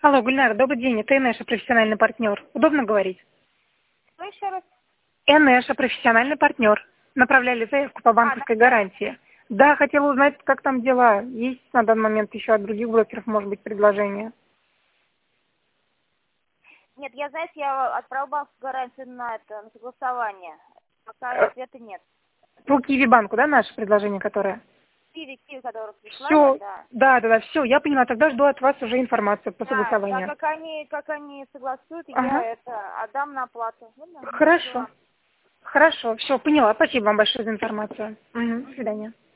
Алло, Гульнара, добрый день, это Энеша, профессиональный партнер. Удобно говорить? Что еще раз? Энеша, профессиональный партнер. Направляли заявку по банковской гарантии. Да, хотела узнать, как там дела. Есть на данный момент еще от других брокеров, может быть, предложения? Нет, я, знаете, я отправил банковскую гарантию на согласование. Пока ответа нет. По Киви банку, да, наше предложение, которое? Киви, которые прислали, Все, да. да, все, я поняла. Тогда жду от вас уже информацию по Да, согласованию. как они согласуют, Ага, я это отдам на оплату. Ну, да, хорошо. Хорошо, все, поняла. Спасибо вам большое за информацию. До свидания.